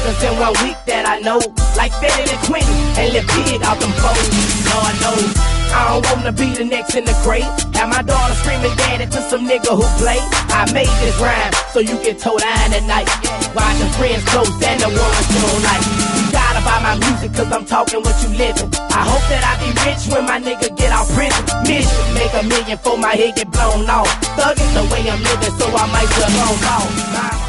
niggas in 1 week that I know, like Fetty and Quentin and Lil Big out them foes. Lord knows, I don't wanna be the next in the crate. Have my daughter screaming daddy to some nigga who play. I made this rhyme so you can toe down at night. Watching friends close and the ones you don't like. You gotta buy my music cause I'm talking what you living. I hope that I be rich when my nigga get out prison. Mission, make $1 million before my head get blown off. Thuggin' the way I'm living so I might just long off.